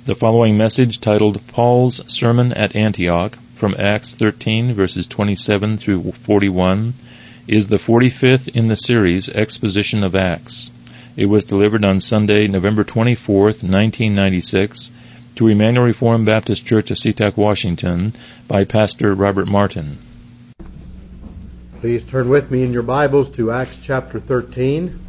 The following message, titled Paul's Sermon at Antioch, from Acts 13, verses 27 through 41, is the 45th in the series Exposition of Acts. It was delivered on Sunday, November 24th, 1996, to Emmanuel Reformed Baptist Church of SeaTac, Washington, by Pastor Robert Martin. Please turn with me in your Bibles to Acts chapter 13.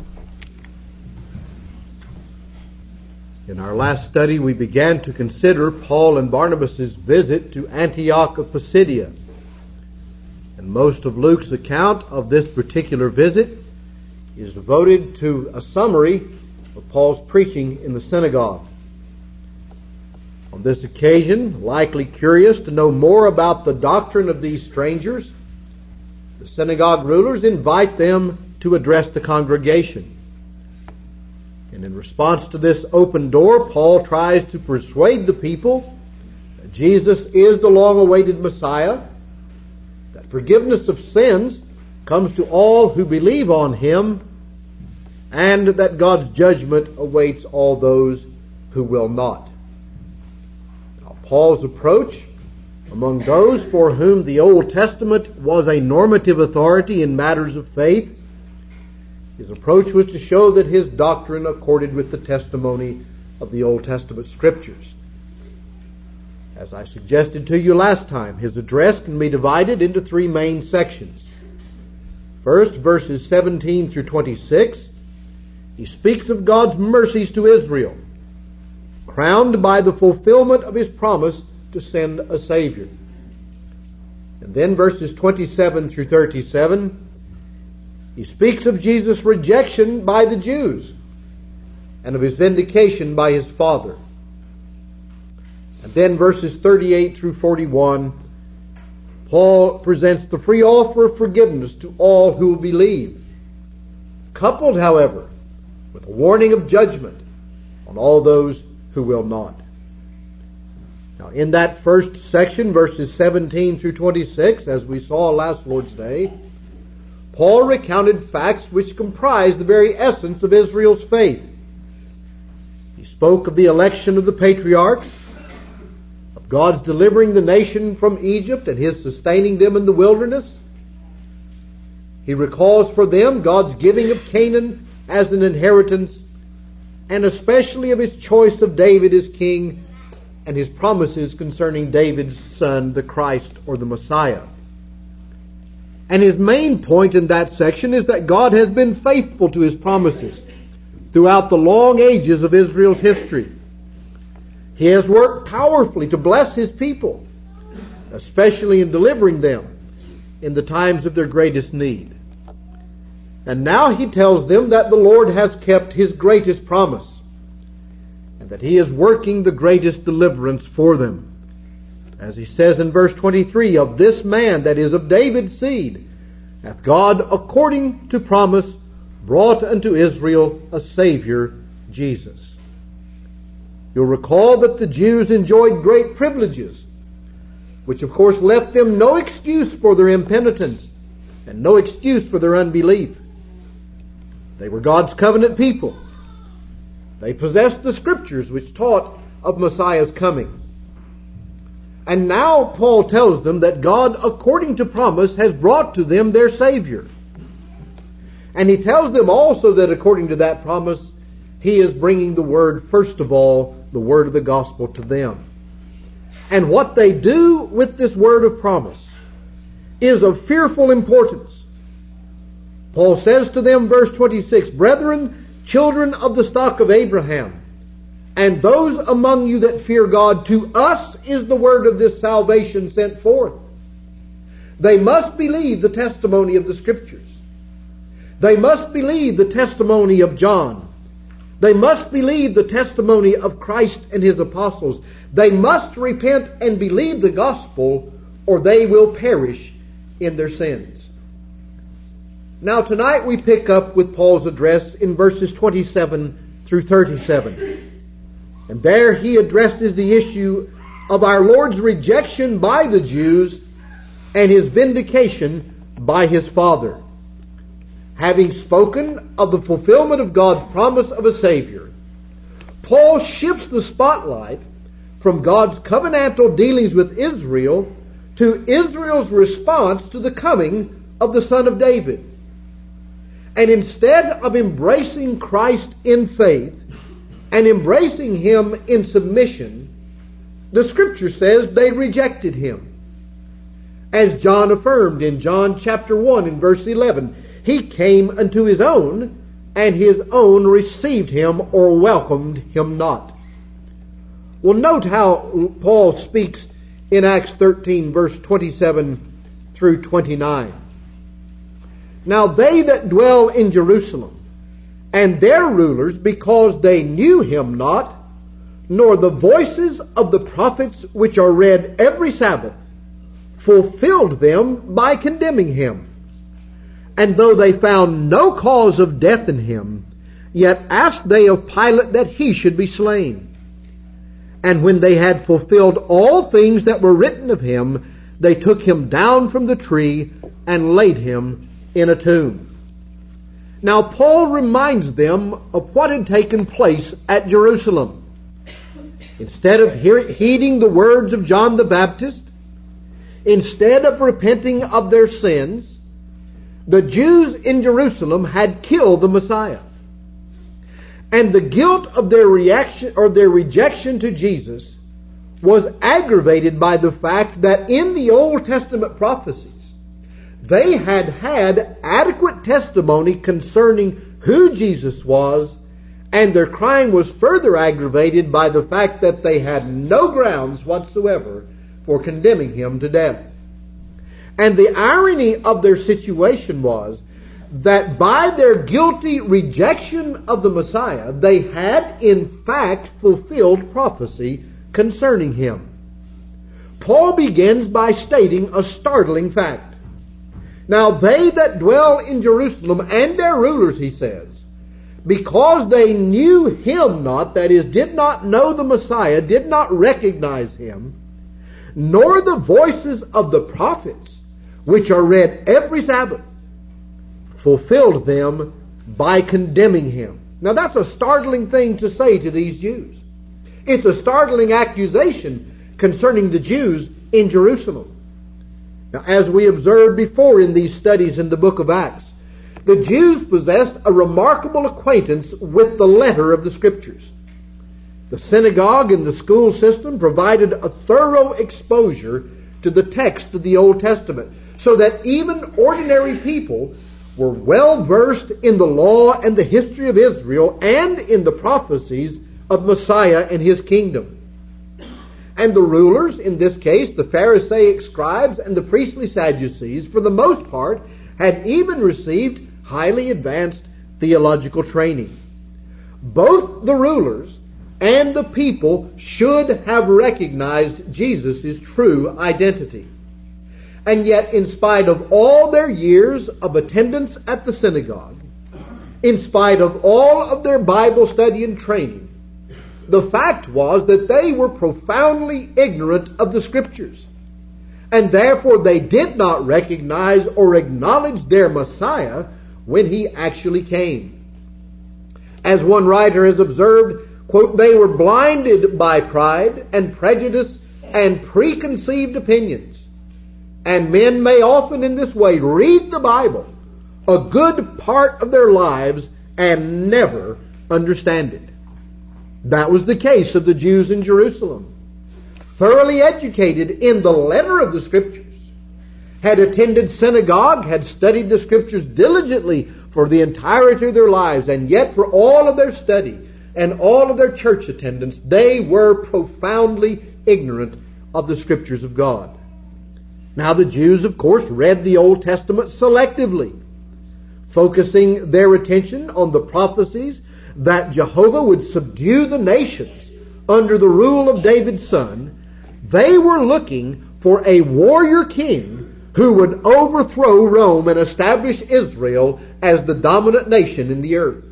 In our last study, we began to consider Paul and Barnabas' visit to Antioch of Pisidia. And most of Luke's account of this particular visit is devoted to a summary of Paul's preaching in the synagogue. On this occasion, likely curious to know more about the doctrine of these strangers, the synagogue rulers invite them to address the congregation. And in response to this open door, Paul tries to persuade the people that Jesus is the long-awaited Messiah, that forgiveness of sins comes to all who believe on Him, and that God's judgment awaits all those who will not. Now, Paul's approach among those for whom the Old Testament was a normative authority in matters of faith, his approach was to show that his doctrine accorded with the testimony of the Old Testament Scriptures. As I suggested to you last time, his address can be divided into three main sections. First, verses 17 through 26, he speaks of God's mercies to Israel, crowned by the fulfillment of His promise to send a Savior. And then verses 27 through 37, he speaks of Jesus' rejection by the Jews and of His vindication by His Father. And then verses 38 through 41, Paul presents the free offer of forgiveness to all who will believe, coupled, however, with a warning of judgment on all those who will not. Now, in that first section, verses 17 through 26, as we saw last Lord's Day, Paul recounted facts which comprise the very essence of Israel's faith. He spoke of the election of the patriarchs, of God's delivering the nation from Egypt and His sustaining them in the wilderness. He recalls for them God's giving of Canaan as an inheritance, and especially of His choice of David as king and His promises concerning David's son, the Christ or the Messiah. And his main point in that section is that God has been faithful to His promises throughout the long ages of Israel's history. He has worked powerfully to bless His people, especially in delivering them in the times of their greatest need. And now he tells them that the Lord has kept His greatest promise, and that He is working the greatest deliverance for them. As he says in verse 23, of this man, that is of David's seed, hath God, according to promise, brought unto Israel a Savior, Jesus. You'll recall that the Jews enjoyed great privileges, which of course left them no excuse for their impenitence and no excuse for their unbelief. They were God's covenant people. They possessed the Scriptures which taught of Messiah's coming. And now Paul tells them that God, according to promise, has brought to them their Savior. And he tells them also that according to that promise, He is bringing the Word, first of all, the Word of the Gospel to them. And what they do with this Word of promise is of fearful importance. Paul says to them, verse 26, Brethren, children of the stock of Abraham, and those among you that fear God, to us is the word of this salvation sent forth. They must believe the testimony of the Scriptures. They must believe the testimony of John. They must believe the testimony of Christ and His apostles. They must repent and believe the gospel, or they will perish in their sins. Now tonight we pick up with Paul's address in verses 27 through 37. And there he addresses the issue of our Lord's rejection by the Jews and His vindication by His Father. Having spoken of the fulfillment of God's promise of a Savior, Paul shifts the spotlight from God's covenantal dealings with Israel to Israel's response to the coming of the Son of David. And instead of embracing Christ in faith and embracing Him in submission, the Scripture says they rejected Him. As John affirmed in John chapter 1 and verse 11, He came unto His own, and His own received Him or welcomed Him not. Well, note how Paul speaks in Acts 13 verse 27 through 29. Now they that dwell in Jerusalem, and their rulers, because they knew Him not, nor the voices of the prophets which are read every Sabbath, fulfilled them by condemning Him. And though they found no cause of death in Him, yet asked they of Pilate that He should be slain. And when they had fulfilled all things that were written of Him, they took Him down from the tree and laid Him in a tomb. Now Paul reminds them of what had taken place at Jerusalem. Instead of heeding the words of John the Baptist, instead of repenting of their sins, the Jews in Jerusalem had killed the Messiah. And the guilt of their reaction or their rejection to Jesus was aggravated by the fact that in the Old Testament prophecies, they had had adequate testimony concerning who Jesus was, and their crime was further aggravated by the fact that they had no grounds whatsoever for condemning Him to death. And the irony of their situation was that by their guilty rejection of the Messiah, they had in fact fulfilled prophecy concerning Him. Paul begins by stating a startling fact. Now they that dwell in Jerusalem and their rulers, he says, because they knew Him not, that is, did not know the Messiah, did not recognize Him, nor the voices of the prophets, which are read every Sabbath, fulfilled them by condemning Him. Now that's a startling thing to say to these Jews. It's a startling accusation concerning the Jews in Jerusalem. Now, as we observed before in these studies in the book of Acts, the Jews possessed a remarkable acquaintance with the letter of the Scriptures. The synagogue and the school system provided a thorough exposure to the text of the Old Testament, so that even ordinary people were well versed in the law and the history of Israel and in the prophecies of Messiah and His kingdom. And the rulers, in this case, the Pharisaic scribes and the priestly Sadducees, for the most part, had even received highly advanced theological training. Both the rulers and the people should have recognized Jesus' true identity. And yet, in spite of all their years of attendance at the synagogue, in spite of all of their Bible study and training, the fact was that they were profoundly ignorant of the Scriptures, and therefore they did not recognize or acknowledge their Messiah when He actually came. As one writer has observed, quote, they were blinded by pride and prejudice and preconceived opinions. And men may often in this way read the Bible a good part of their lives and never understand it. That was the case of the Jews in Jerusalem. Thoroughly educated in the letter of the Scriptures, had attended synagogue, had studied the Scriptures diligently for the entirety of their lives, and yet for all of their study and all of their church attendance, they were profoundly ignorant of the Scriptures of God. Now the Jews, of course, read the Old Testament selectively, focusing their attention on the prophecies that Jehovah would subdue the nations under the rule of David's son. They were looking for a warrior king who would overthrow Rome and establish Israel as the dominant nation in the earth.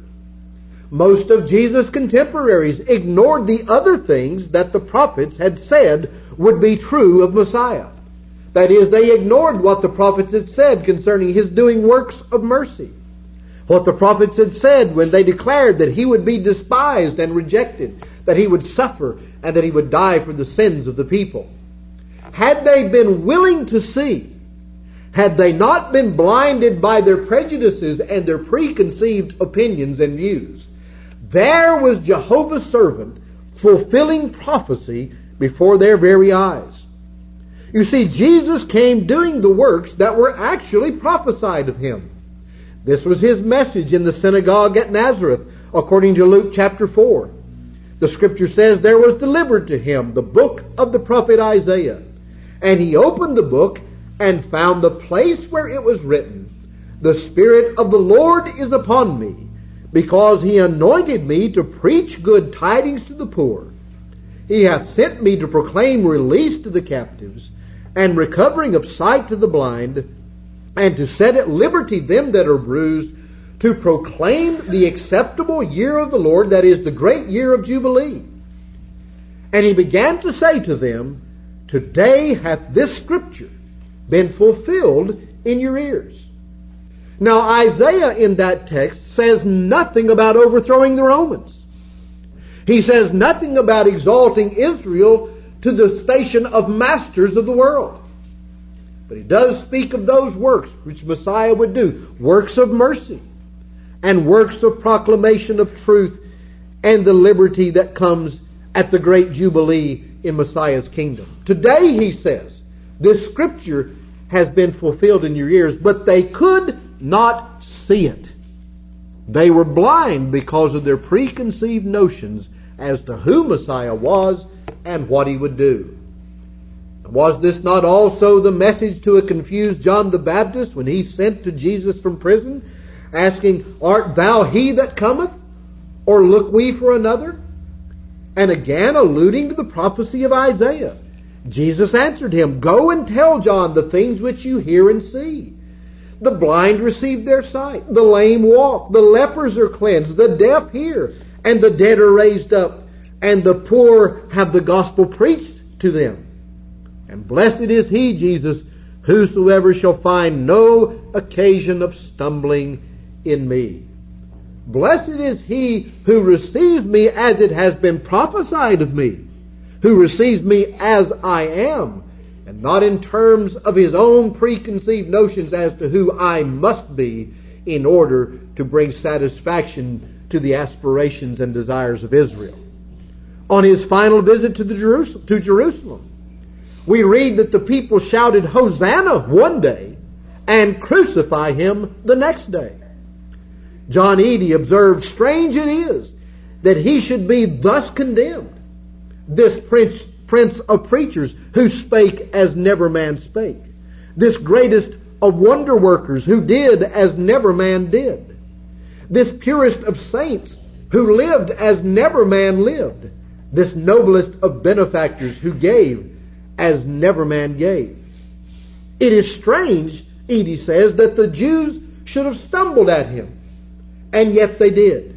Most of Jesus' contemporaries ignored the other things that the prophets had said would be true of Messiah. That is, they ignored what the prophets had said concerning His doing works of mercy, What the prophets had said when they declared that he would be despised and rejected, that he would suffer, and that he would die for the sins of the people. Had they been willing to see, had they not been blinded by their prejudices and their preconceived opinions and views, there was Jehovah's servant fulfilling prophecy before their very eyes. You see, Jesus came doing the works that were actually prophesied of him. This was his message in the synagogue at Nazareth, according to Luke chapter 4. The scripture says there was delivered to him the book of the prophet Isaiah. And he opened the book and found the place where it was written, "The Spirit of the Lord is upon me, because he anointed me to preach good tidings to the poor. He hath sent me to proclaim release to the captives, and recovering of sight to the blind, and to set at liberty them that are bruised, to proclaim the acceptable year of the Lord," that is, the great year of Jubilee. And he began to say to them, "Today hath this scripture been fulfilled in your ears." Now Isaiah in that text says nothing about overthrowing the Romans. He says nothing about exalting Israel to the station of masters of the world. But he does speak of those works which Messiah would do, works of mercy and works of proclamation of truth and the liberty that comes at the great Jubilee in Messiah's kingdom. Today, he says, this scripture has been fulfilled in your ears, but they could not see it. They were blind because of their preconceived notions as to who Messiah was and what he would do. Was this not also the message to a confused John the Baptist when he sent to Jesus from prison, asking, "Art thou he that cometh, or look we for another?" And again alluding to the prophecy of Isaiah. Jesus answered him, "Go and tell John the things which you hear and see. The blind receive their sight, the lame walk, the lepers are cleansed, the deaf hear, and the dead are raised up, and the poor have the gospel preached to them. And blessed is he," Jesus, "whosoever shall find no occasion of stumbling in me." Blessed is he who receives me as it has been prophesied of me, who receives me as I am, and not in terms of his own preconceived notions as to who I must be in order to bring satisfaction to the aspirations and desires of Israel. On his final visit to Jerusalem, we read that the people shouted, "Hosanna," one day, and "Crucify him" the next day. John Eadie observed, "Strange it is that he should be thus condemned, this prince of preachers, who spake as never man spake, this greatest of wonder workers, who did as never man did, this purest of saints, who lived as never man lived, this noblest of benefactors, who gave as never man gave." It is strange, Eadie says, that the Jews should have stumbled at him, and yet they did.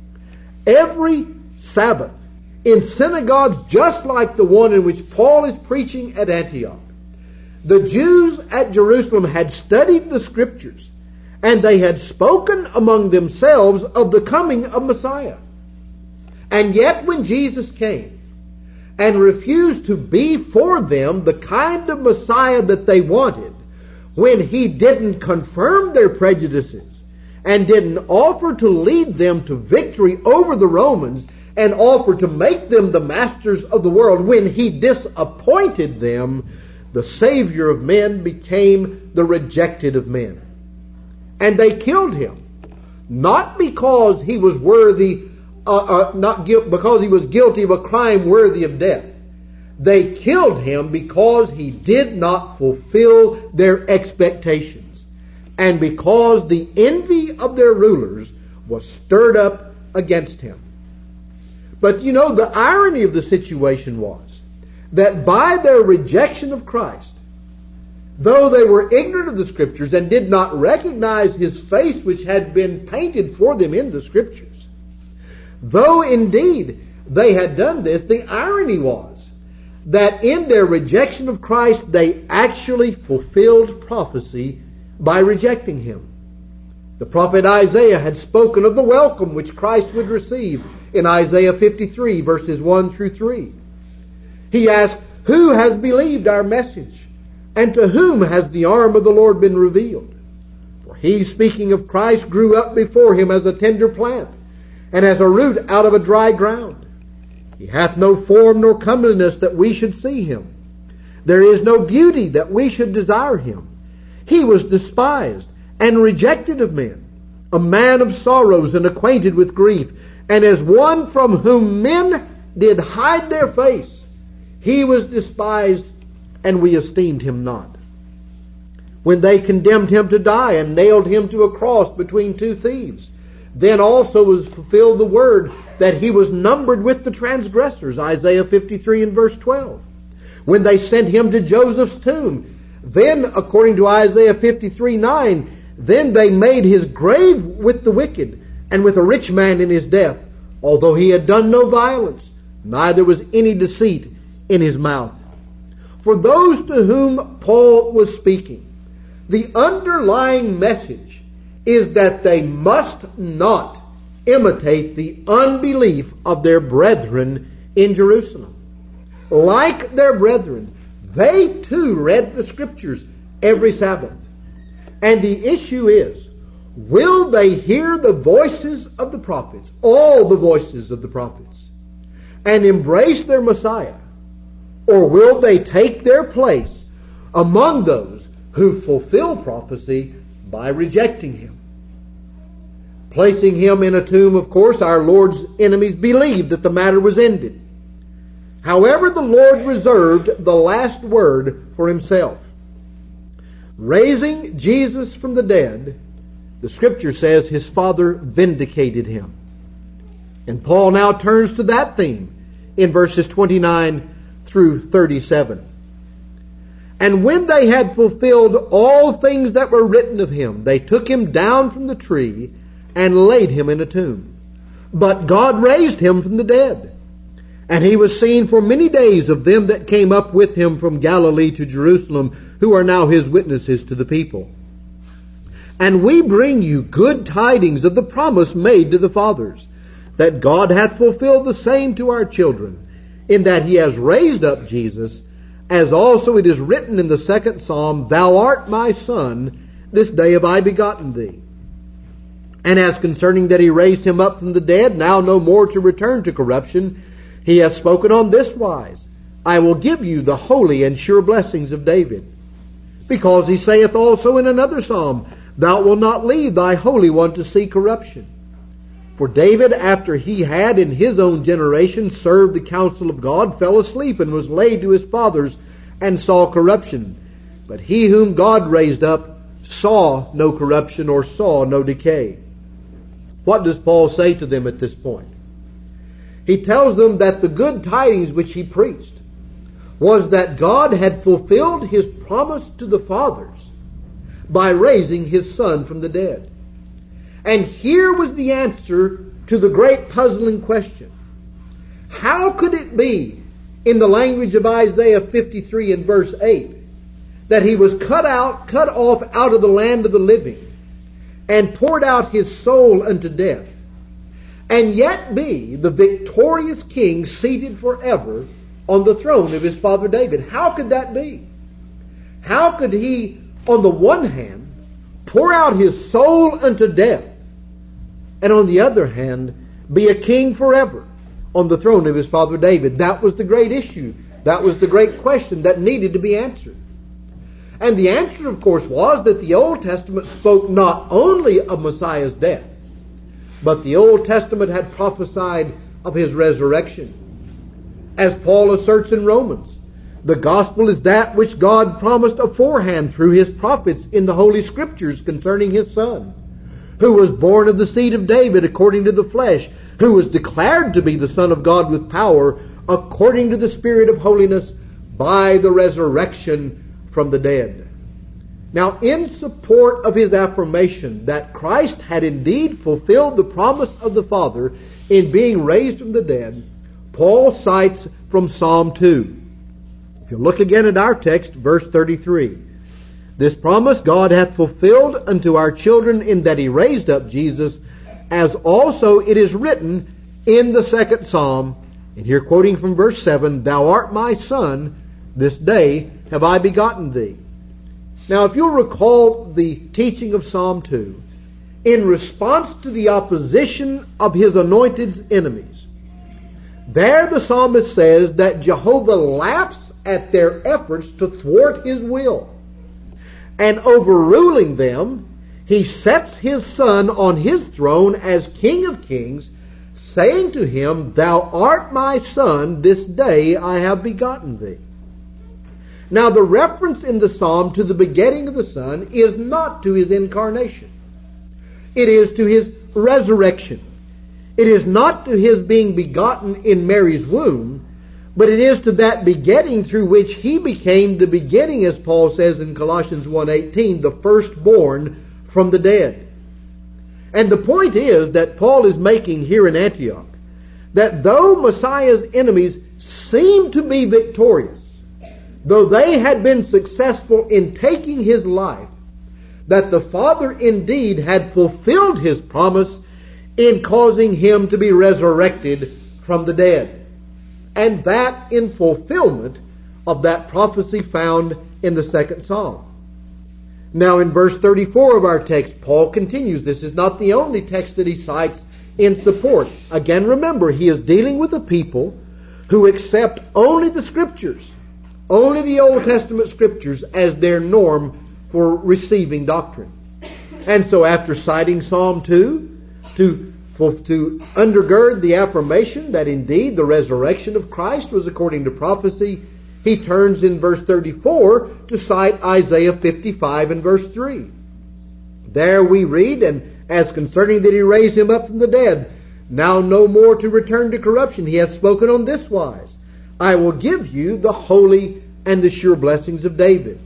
Every Sabbath, in synagogues just like the one in which Paul is preaching at Antioch, the Jews at Jerusalem had studied the Scriptures, and they had spoken among themselves of the coming of Messiah. And yet when Jesus came and refused to be for them the kind of Messiah that they wanted, when he didn't confirm their prejudices and didn't offer to lead them to victory over the Romans and offer to make them the masters of the world, when he disappointed them, the Savior of men became the rejected of men. And they killed him, not because he was because he was guilty of a crime worthy of death. They killed him because he did not fulfill their expectations, and because the envy of their rulers was stirred up against him. But you know, the irony of the situation was that by their rejection of Christ, though they were ignorant of the Scriptures and did not recognize his face which had been painted for them in the Scriptures, though indeed they had done this, the irony was that in their rejection of Christ, they actually fulfilled prophecy by rejecting him. The prophet Isaiah had spoken of the welcome which Christ would receive in Isaiah 53, verses 1 through 3. He asked, "Who has believed our message? And to whom has the arm of the Lord been revealed? For he, speaking of Christ, grew up before him as a tender plant, and as a root out of a dry ground. He hath no form nor comeliness that we should see him. There is no beauty that we should desire him. He was despised and rejected of men, a man of sorrows and acquainted with grief, and as one from whom men did hide their face. He was despised, and we esteemed him not." When they condemned him to die and nailed him to a cross between two thieves, then also was fulfilled the word that he was numbered with the transgressors, Isaiah 53 and verse 12. When they sent him to Joseph's tomb, then, according to Isaiah 53:9, then they made his grave with the wicked and with a rich man in his death, although he had done no violence, neither was any deceit in his mouth. For those to whom Paul was speaking, the underlying message is that they must not imitate the unbelief of their brethren in Jerusalem. Like their brethren, they too read the Scriptures every Sabbath. And the issue is, will they hear the voices of the prophets, all the voices of the prophets, and embrace their Messiah? Or will they take their place among those who fulfill prophecy by rejecting him? Placing him in a tomb, of course, our Lord's enemies believed that the matter was ended. However, the Lord reserved the last word for himself. Raising Jesus from the dead, the Scripture says his Father vindicated him. And Paul now turns to that theme in verses 29 through 37. "And when they had fulfilled all things that were written of him, they took him down from the tree and laid him in a tomb. But God raised him from the dead. And he was seen for many days of them that came up with him from Galilee to Jerusalem, who are now his witnesses to the people. And we bring you good tidings of the promise made to the fathers, that God hath fulfilled the same to our children, in that he has raised up Jesus, as also it is written in the 2nd Psalm, Thou art my Son, this day have I begotten thee. And as concerning that he raised him up from the dead, now no more to return to corruption, he hath spoken on this wise, I will give you the holy and sure blessings of David. Because he saith also in another psalm, Thou wilt not leave thy Holy One to see corruption. For David, after he had in his own generation served the counsel of God, fell asleep and was laid to his fathers and saw corruption. But he whom God raised up saw no corruption or saw no decay." What does Paul say to them at this point? He tells them that the good tidings which he preached was that God had fulfilled his promise to the fathers by raising his Son from the dead. And here was the answer to the great puzzling question. How could it be, in the language of Isaiah 53 and verse 8, that he was cut off out of the land of the living, and poured out his soul unto death, and yet be the victorious king seated forever on the throne of his father David? How could that be? How could he, on the one hand, pour out his soul unto death, and on the other hand, be a king forever on the throne of his father David? That was the great issue. That was the great question that needed to be answered. And the answer, of course, was that the Old Testament spoke not only of Messiah's death, but the Old Testament had prophesied of his resurrection. As Paul asserts in Romans, the gospel is that which God promised aforehand through his prophets in the Holy Scriptures concerning his Son, who was born of the seed of David according to the flesh, who was declared to be the Son of God with power according to the Spirit of holiness by the resurrection from the dead. Now, in support of his affirmation that Christ had indeed fulfilled the promise of the Father in being raised from the dead, Paul cites from Psalm 2. If you look again at our text, verse 33, This promise God hath fulfilled unto our children in that he raised up Jesus, as also it is written in the second Psalm, and here quoting from verse 7, Thou art my son, this day have I begotten thee. Now if you'll recall the teaching of Psalm 2, in response to the opposition of his anointed's enemies, there the psalmist says that Jehovah laughs at their efforts to thwart his will. And overruling them, he sets his son on his throne as King of Kings, saying to him, Thou art my son, this day I have begotten thee. Now the reference in the psalm to the begetting of the Son is not to his incarnation. It is to his resurrection. It is not to his being begotten in Mary's womb, but it is to that begetting through which he became the beginning, as Paul says in Colossians 1:18, the firstborn from the dead. And the point is that Paul is making here in Antioch, that though Messiah's enemies seemed to be victorious, though they had been successful in taking his life, that the Father indeed had fulfilled his promise in causing him to be resurrected from the dead. And that in fulfillment of that prophecy found in the second Psalm. Now in verse 34 of our text, Paul continues. This is not the only text that he cites in support. Again, remember, he is dealing with a people who accept only the Scriptures, only the Old Testament Scriptures as their norm for receiving doctrine. And so after citing Psalm 2, to undergird the affirmation that indeed the resurrection of Christ was according to prophecy, he turns in verse 34 to cite Isaiah 55 and verse 3. There we read, And as concerning that he raised him up from the dead, now no more to return to corruption, he hath spoken on this wise, I will give you the holy and the sure blessings of David.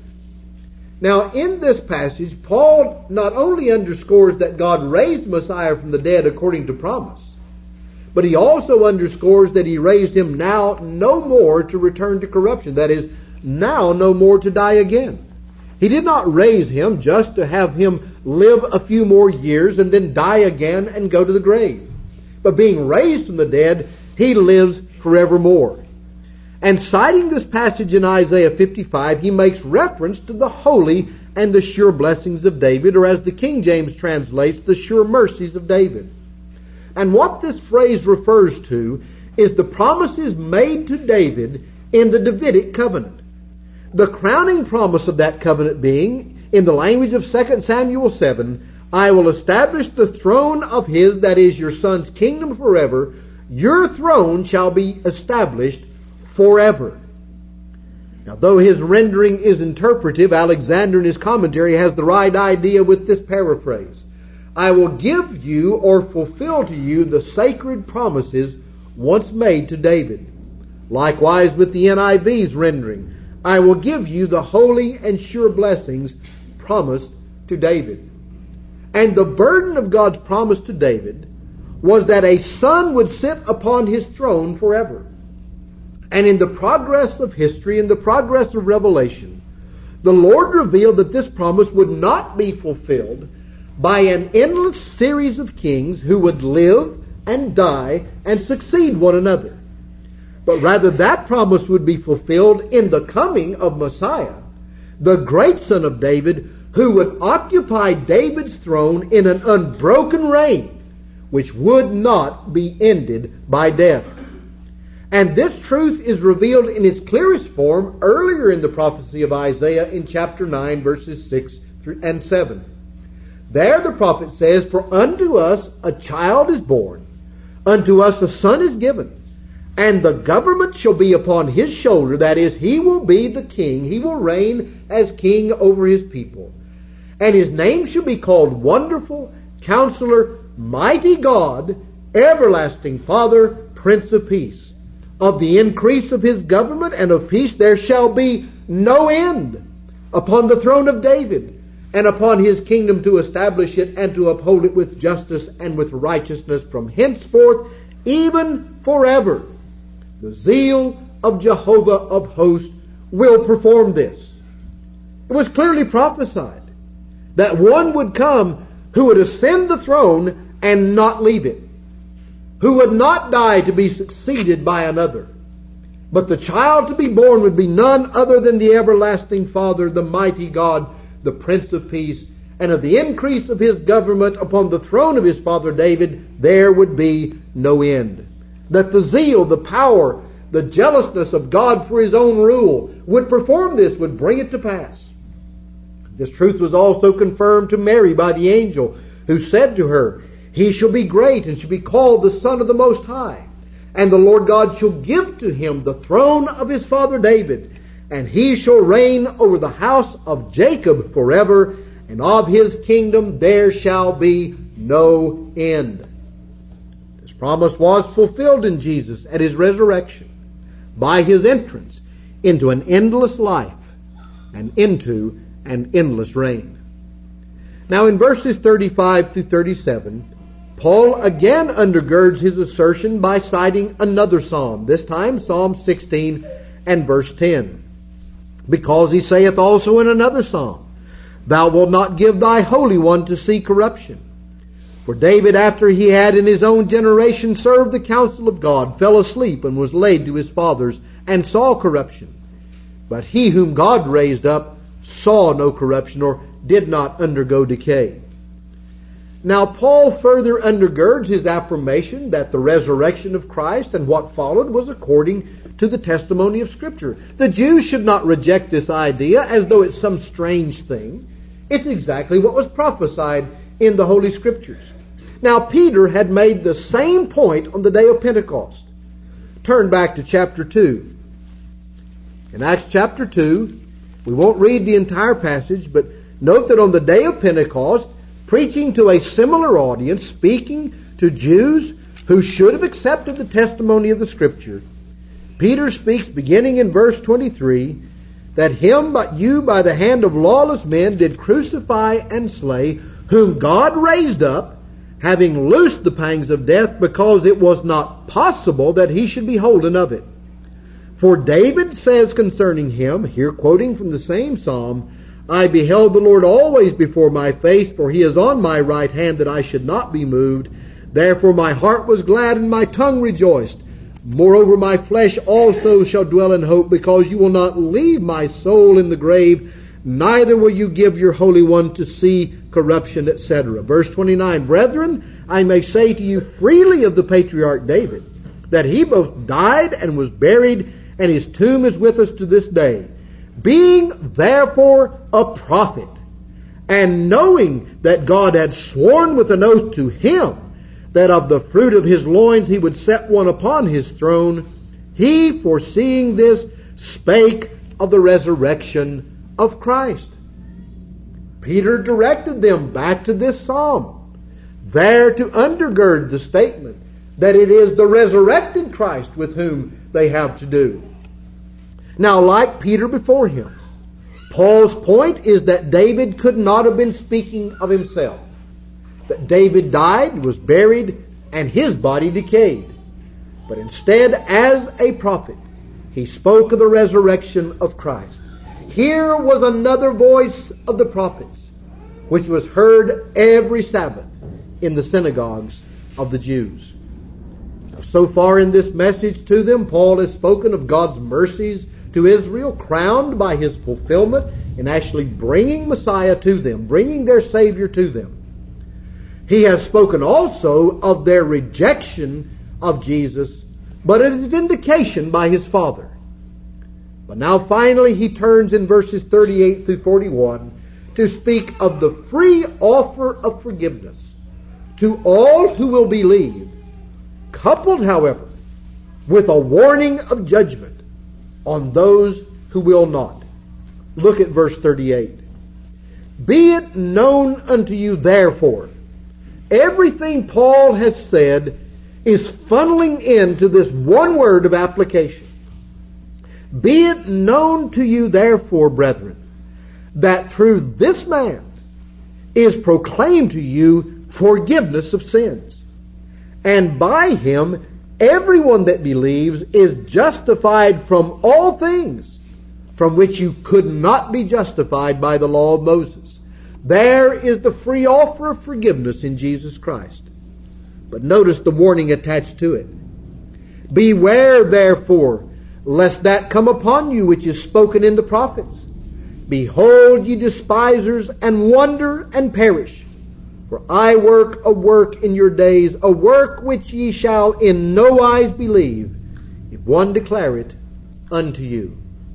Now in this passage, Paul not only underscores that God raised Messiah from the dead according to promise, but he also underscores that he raised him now no more to return to corruption. That is, now no more to die again. He did not raise him just to have him live a few more years and then die again and go to the grave. But being raised from the dead, he lives forevermore. And citing this passage in Isaiah 55, he makes reference to the holy and the sure blessings of David, or as the King James translates, the sure mercies of David. And what this phrase refers to is the promises made to David in the Davidic covenant. The crowning promise of that covenant being, in the language of 2 Samuel 7, I will establish the throne of his, that is your son's kingdom forever. Your throne shall be established forever. Now, though his rendering is interpretive, Alexander in his commentary has the right idea with this paraphrase. I will give you or fulfill to you the sacred promises once made to David. Likewise with the NIV's rendering, I will give you the holy and sure blessings promised to David. And the burden of God's promise to David was that a son would sit upon his throne forever. And in the progress of history, in the progress of revelation, the Lord revealed that this promise would not be fulfilled by an endless series of kings who would live and die and succeed one another. But rather that promise would be fulfilled in the coming of Messiah, the great son of David, who would occupy David's throne in an unbroken reign, which would not be ended by death. And this truth is revealed in its clearest form earlier in the prophecy of Isaiah in chapter 9, verses 6 and 7. There the prophet says, For unto us a child is born, unto us a son is given, and the government shall be upon his shoulder. That is, he will be the king. He will reign as king over his people. And his name shall be called Wonderful, Counselor, Mighty God, Everlasting Father, Prince of Peace. Of the increase of his government and of peace there shall be no end upon the throne of David and upon his kingdom, to establish it and to uphold it with justice and with righteousness from henceforth, even forever. The zeal of Jehovah of hosts will perform this. It was clearly prophesied that one would come who would ascend the throne and not leave it, who would not die to be succeeded by another. But the child to be born would be none other than the everlasting Father, the mighty God, the Prince of Peace, and of the increase of his government upon the throne of his father David, there would be no end. That the zeal, the power, the jealousness of God for his own rule would perform this, would bring it to pass. This truth was also confirmed to Mary by the angel, who said to her, "He shall be great and shall be called the Son of the Most High. And the Lord God shall give to him the throne of his father David, and he shall reign over the house of Jacob forever, and of his kingdom there shall be no end." This promise was fulfilled in Jesus at his resurrection by his entrance into an endless life and into an endless reign. Now in verses 35 through 37, Paul again undergirds his assertion by citing another psalm, this time Psalm 16 and verse 10. Because he saith also in another psalm, "Thou wilt not give thy Holy One to see corruption." For David, after he had in his own generation served the counsel of God, fell asleep and was laid to his fathers, and saw corruption. But he whom God raised up saw no corruption, or did not undergo decay. Now Paul further undergirds his affirmation that the resurrection of Christ and what followed was according to the testimony of Scripture. The Jews should not reject this idea as though it's some strange thing. It's exactly what was prophesied in the Holy Scriptures. Now Peter had made the same point on the day of Pentecost. Turn back to chapter 2. In Acts chapter 2, we won't read the entire passage, but note that on the day of Pentecost, preaching to a similar audience, speaking to Jews who should have accepted the testimony of the Scripture, Peter speaks, beginning in verse 23, that him but you by the hand of lawless men did crucify and slay, whom God raised up, having loosed the pangs of death, because it was not possible that he should be holden of it. For David says concerning him, here quoting from the same psalm, "I beheld the Lord always before my face, for he is on my right hand, that I should not be moved. Therefore my heart was glad and my tongue rejoiced. Moreover my flesh also shall dwell in hope, because you will not leave my soul in the grave, neither will you give your Holy One to see corruption," etc. Verse 29, "Brethren, I may say to you freely of the patriarch David, that he both died and was buried, and his tomb is with us to this day. Being therefore a prophet, and knowing that God had sworn with an oath to him, that of the fruit of his loins he would set one upon his throne, he, foreseeing this, spake of the resurrection of Christ." Peter directed them back to this psalm, there to undergird the statement that it is the resurrected Christ with whom they have to do. Now, like Peter before him, Paul's point is that David could not have been speaking of himself. That David died, was buried, and his body decayed. But instead, as a prophet, he spoke of the resurrection of Christ. Here was another voice of the prophets, which was heard every Sabbath in the synagogues of the Jews. Now, so far in this message to them, Paul has spoken of God's mercies to Israel, crowned by his fulfillment in actually bringing Messiah to them, bringing their Savior to them. He has spoken also of their rejection of Jesus, but of his vindication by his Father. But now finally he turns in verses 38 through 41 to speak of the free offer of forgiveness to all who will believe, coupled, however, with a warning of judgment on those who will not. Look at verse 38. "Be it known unto you therefore," everything Paul has said is funneling into this one word of application. "Be it known to you therefore, brethren, that through this man is proclaimed to you forgiveness of sins, and by him everyone that believes is justified from all things from which you could not be justified by the law of Moses. There is the free offer of forgiveness in Jesus Christ. But notice the warning attached to it. Beware, therefore, lest that come upon you which is spoken in the prophets. Behold, ye despisers, and wonder and perish. For I work a work in your days, a work which ye shall in no wise believe, if one declare it unto you.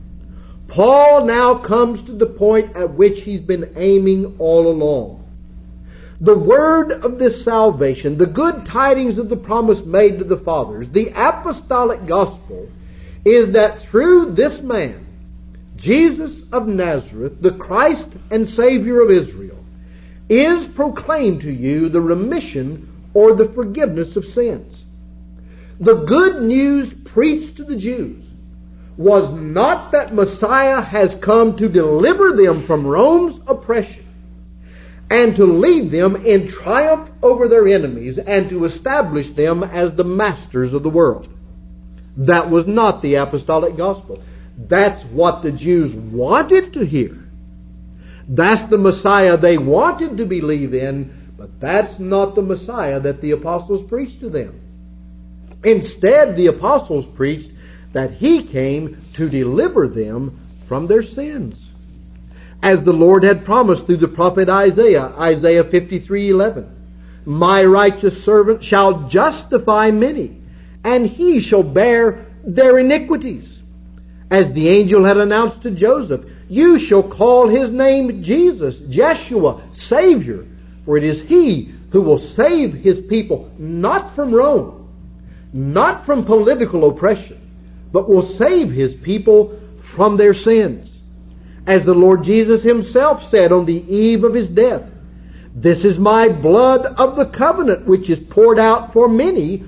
Paul now comes to the point at which he's been aiming all along. The word of this salvation, the good tidings of the promise made to the fathers, the apostolic gospel, is that through this man, Jesus of Nazareth, the Christ and Savior of Israel, is proclaimed to you the remission or the forgiveness of sins. The good news preached to the Jews was not that Messiah has come to deliver them from Rome's oppression and to lead them in triumph over their enemies and to establish them as the masters of the world. That was not the apostolic gospel. That's what the Jews wanted to hear. That's the Messiah they wanted to believe in, but that's not the Messiah that the apostles preached to them. Instead, the apostles preached that He came to deliver them from their sins, as the Lord had promised through the prophet Isaiah, Isaiah 53:11. My righteous servant shall justify many, and he shall bear their iniquities. As the angel had announced to Joseph, you shall call his name Jesus, Jeshua, Savior, for it is he who will save his people, not from Rome, not from political oppression, but will save his people from their sins. As the Lord Jesus himself said on the eve of his death, this is my blood of the covenant, which is poured out for many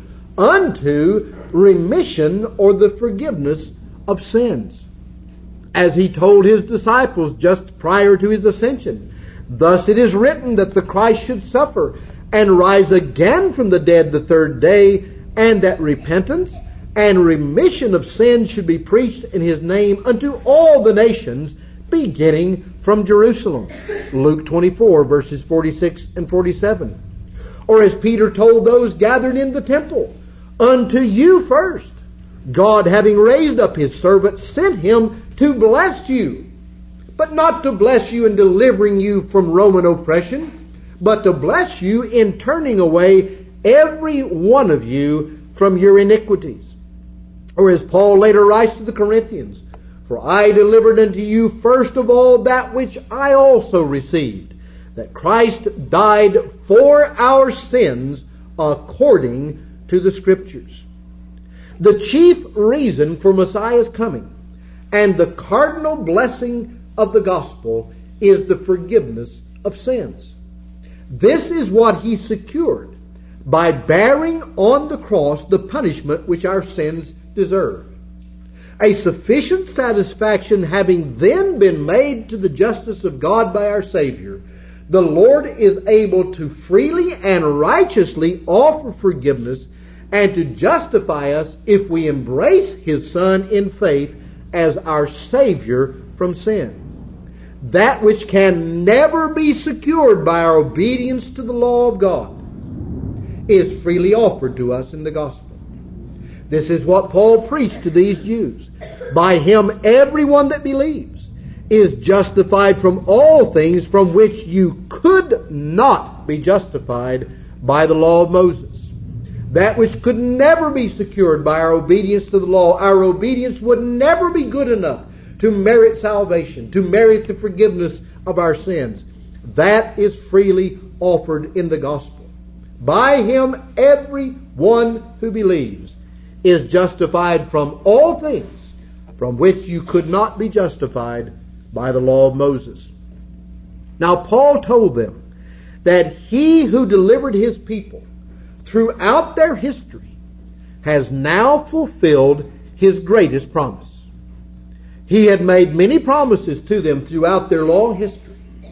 unto remission or the forgiveness of sins. As he told his disciples just prior to his ascension, thus it is written that the Christ should suffer and rise again from the dead the third day, and that repentance and remission of sins should be preached in his name unto all the nations, beginning from Jerusalem. Luke 24, verses 46 and 47. Or as Peter told those gathered in the temple, unto you first, God, having raised up his servant, sent him to bless you, but not to bless you in delivering you from Roman oppression, but to bless you in turning away every one of you from your iniquities. Or as Paul later writes to the Corinthians, for I delivered unto you first of all that which I also received, that Christ died for our sins according to the Scriptures. The chief reason for Messiah's coming and the cardinal blessing of the gospel is the forgiveness of sins. This is what he secured by bearing on the cross the punishment which our sins deserve. A sufficient satisfaction having then been made to the justice of God by our Savior, the Lord is able to freely and righteously offer forgiveness and to justify us if we embrace His Son in faith as our Savior from sin. That which can never be secured by our obedience to the law of God is freely offered to us in the gospel. This is what Paul preached to these Jews. By him everyone that believes is justified from all things from which you could not be justified by the law of Moses. That which could never be secured by our obedience to the law. Our obedience would never be good enough to merit salvation, to merit the forgiveness of our sins. That is freely offered in the gospel. By him everyone who believes is justified from all things from which you could not be justified by the law of Moses. Now Paul told them that he who delivered his people throughout their history has now fulfilled his greatest promise. He had made many promises to them throughout their long history.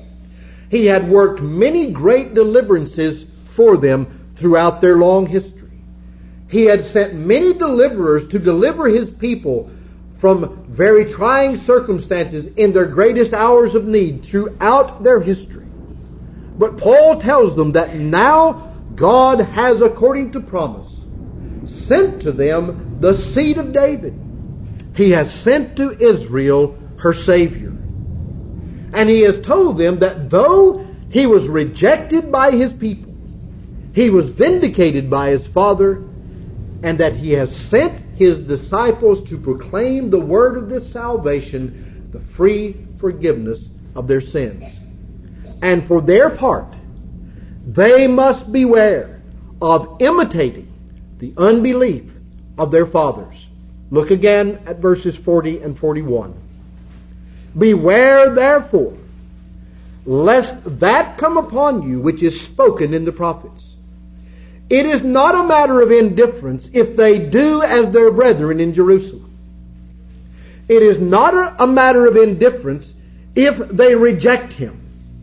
He had worked many great deliverances for them throughout their long history. He had sent many deliverers to deliver his people from very trying circumstances in their greatest hours of need throughout their history. But Paul tells them that now God has, according to promise, sent to them the seed of David. He has sent to Israel her Savior. And He has told them that though He was rejected by His people, He was vindicated by His Father, and that He has sent His disciples to proclaim the word of this salvation, the free forgiveness of their sins. And for their part, they must beware of imitating the unbelief of their fathers. Look again at verses 40 and 41. Beware therefore, lest that come upon you which is spoken in the prophets. It is not a matter of indifference if they do as their brethren in Jerusalem. It is not a matter of indifference if they reject Him.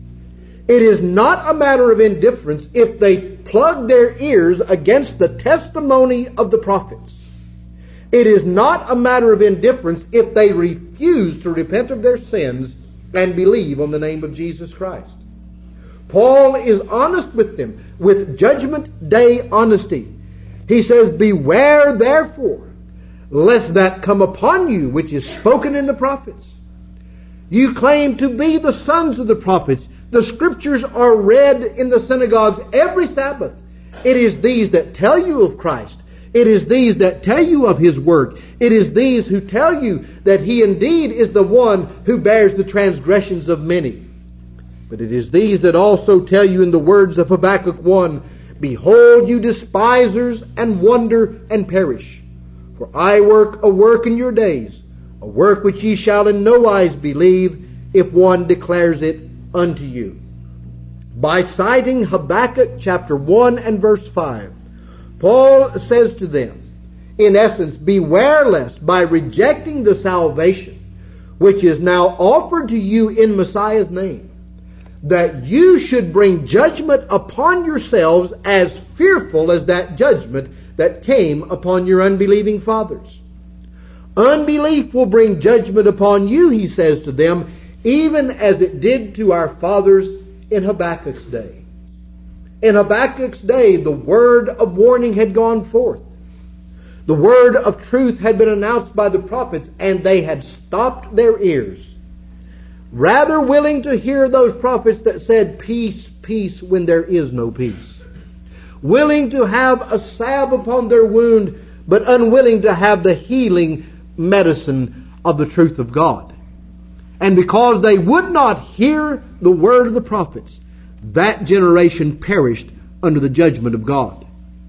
It is not a matter of indifference if they plug their ears against the testimony of the prophets. It is not a matter of indifference if they refuse to repent of their sins and believe on the name of Jesus Christ. Paul is honest with them, with judgment day honesty. He says, beware therefore, lest that come upon you which is spoken in the prophets. You claim to be the sons of the prophets. The Scriptures are read in the synagogues every Sabbath. It is these that tell you of Christ. It is these that tell you of His work. It is these who tell you that He indeed is the one who bears the transgressions of many. But it is these that also tell you in the words of Habakkuk 1, behold, you despisers, and wonder and perish. For I work a work in your days, a work which ye shall in no wise believe, if one declares it unto you. By citing Habakkuk chapter 1 and verse 5, Paul says to them, in essence, beware lest by rejecting the salvation which is now offered to you in Messiah's name, that you should bring judgment upon yourselves as fearful as that judgment that came upon your unbelieving fathers. Unbelief will bring judgment upon you, he says to them, even as it did to our fathers in Habakkuk's day. In Habakkuk's day, the word of warning had gone forth. The word of truth had been announced by the prophets, and they had stopped their ears, rather willing to hear those prophets that said, peace, peace, when there is no peace. Willing to have a salve upon their wound, but unwilling to have the healing medicine of the truth of God. And because they would not hear the word of the prophets, that generation perished under the judgment of God.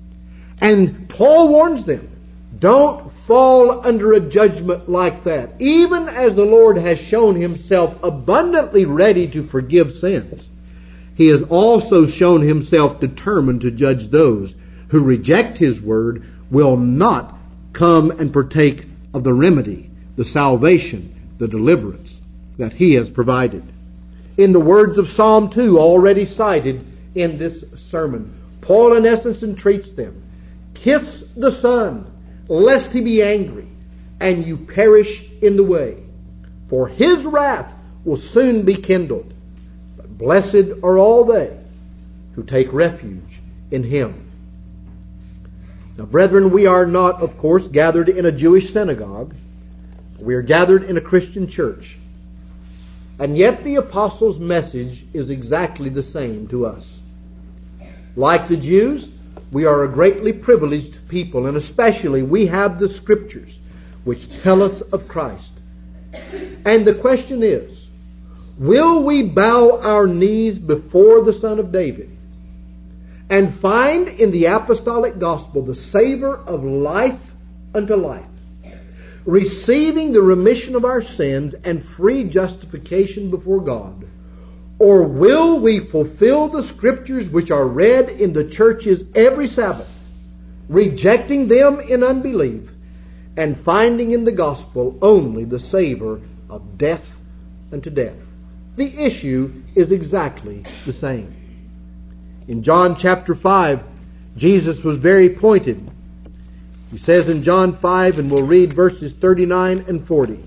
And Paul warns them, don't fall under a judgment like that. Even as the Lord has shown Himself abundantly ready to forgive sins, He has also shown Himself determined to judge those who reject His word, will not come and partake of the remedy, the salvation, the deliverance that He has provided. In the words of Psalm 2, already cited in this sermon, Paul in essence entreats them, kiss the Son, lest He be angry, and you perish in the way. For His wrath will soon be kindled. But blessed are all they who take refuge in Him. Now, brethren, we are not, of course, gathered in a Jewish synagogue. We are gathered in a Christian church. And yet the apostles' message is exactly the same to us. Like the Jews, we are a greatly privileged people, and especially we have the Scriptures which tell us of Christ. And the question is, will we bow our knees before the Son of David and find in the apostolic gospel the savor of life unto life, receiving the remission of our sins and free justification before God? Or will we fulfill the Scriptures which are read in the churches every Sabbath, rejecting them in unbelief, and finding in the gospel only the savor of death unto death? The issue is exactly the same. In John chapter 5, Jesus was very pointed. He says in John 5, and we'll read verses 39 and 40.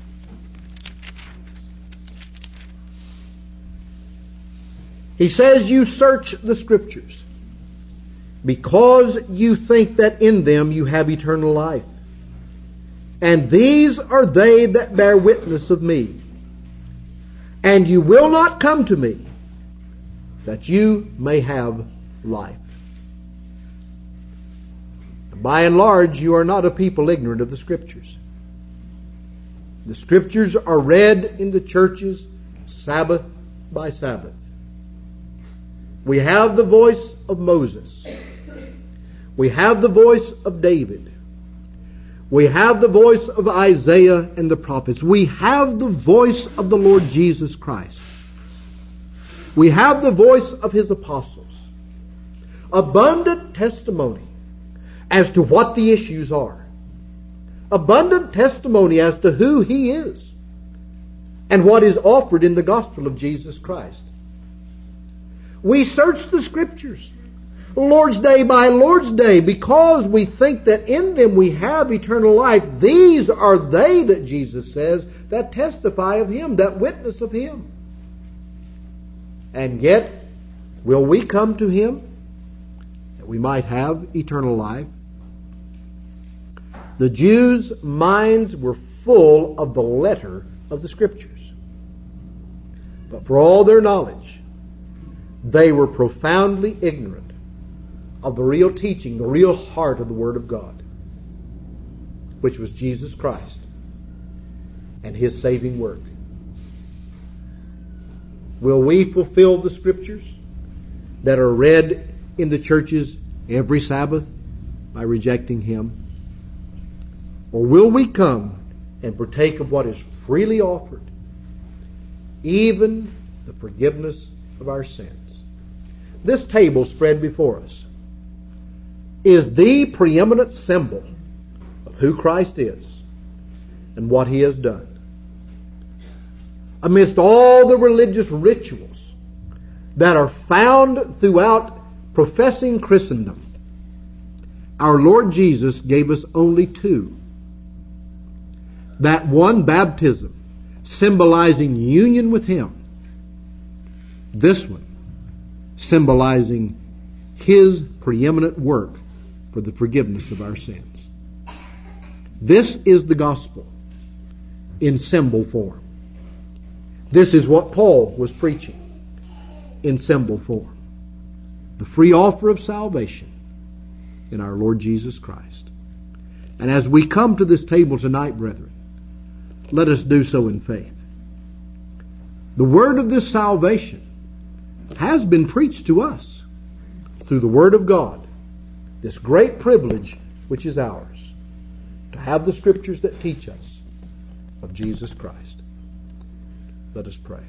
He says, "You search the Scriptures, because you think that in them you have eternal life. And these are they that bear witness of me. And you will not come to me, that you may have life." By and large, you are not a people ignorant of the Scriptures. The Scriptures are read in the churches Sabbath by Sabbath. We have the voice of Moses. We have the voice of David. We have the voice of Isaiah and the prophets. We have the voice of the Lord Jesus Christ. We have the voice of His apostles. Abundant testimony as to what the issues are. Abundant testimony as to who He is and what is offered in the gospel of Jesus Christ. We search the Scriptures Lord's Day by Lord's Day because we think that in them we have eternal life. These are they that Jesus says that testify of Him, that witness of Him. And yet, will we come to Him that we might have eternal life? The Jews' minds were full of the letter of the Scriptures. But for all their knowledge, they were profoundly ignorant of the real teaching, the real heart of the Word of God, which was Jesus Christ and His saving work. Will we fulfill the Scriptures that are read in the churches every Sabbath by rejecting Him? Or will we come and partake of what is freely offered, even the forgiveness of our sins? This table spread before us is the preeminent symbol of who Christ is and what He has done. Amidst all the religious rituals that are found throughout professing Christendom, our Lord Jesus gave us only two. That one, baptism, symbolizing union with Him. This one, symbolizing His preeminent work for the forgiveness of our sins. This is the gospel in symbol form. This is what Paul was preaching in symbol form. The free offer of salvation in our Lord Jesus Christ. And as we come to this table tonight, brethren, let us do so in faith. The word of this salvation has been preached to us through the Word of God. This great privilege which is ours, to have the Scriptures that teach us of Jesus Christ. Let us pray.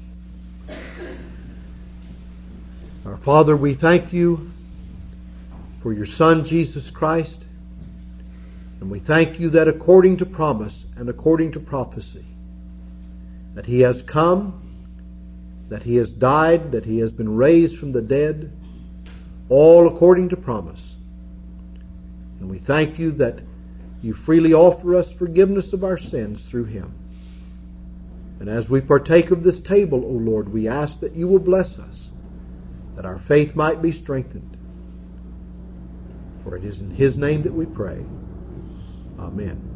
Our Father, we thank You for Your Son, Jesus Christ. And we thank You that according to promise and according to prophecy, that He has come, that He has died, that He has been raised from the dead, all according to promise. And we thank You that You freely offer us forgiveness of our sins through Him. And as we partake of this table, O Lord, we ask that You will bless us, that our faith might be strengthened. For it is in His name that we pray. Amen.